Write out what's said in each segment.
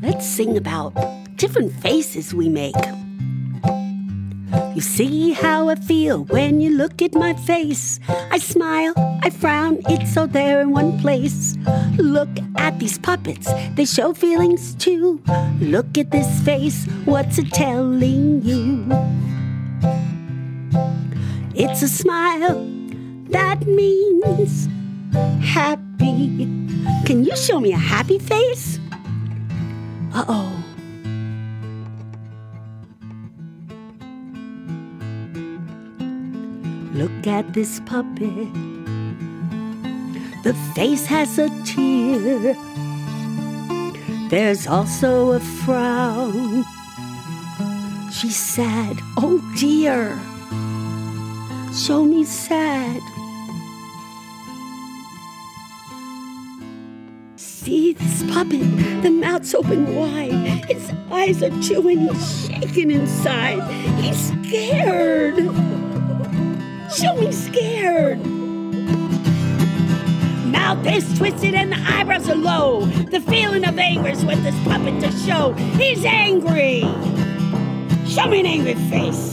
let's sing about different faces we make. You see how I feel when you look at my face. I smile, I frown, it's all there in one place. Look at these puppets, they show feelings too. Look at this face, what's it telling you? It's a smile, that means happy. Can you show me a happy face? Uh-oh. Look at this puppet. The face has a tear. There's also a frown. She's sad. Oh dear. Show me sad. See this puppet? The mouth's open wide. His eyes are chewing. He's shaking inside. He's scared. Show me scared. Mouth is twisted and the eyebrows are low. The feeling of anger is what this puppet to show. He's angry. Show me an angry face.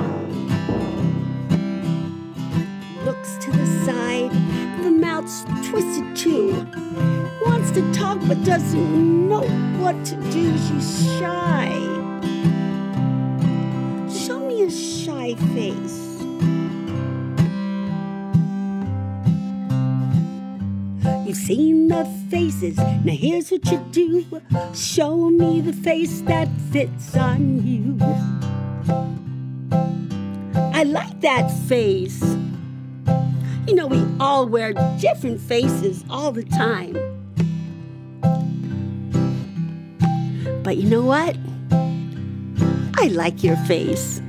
Looks to the side. The mouth's twisted too. Wants to talk but doesn't know what to do. She's shy. Show me a shy face. You've seen the faces, now here's what you do. Show me the face that fits on you. I like that face. You know, we all wear different faces all the time. But you know what? I like your face.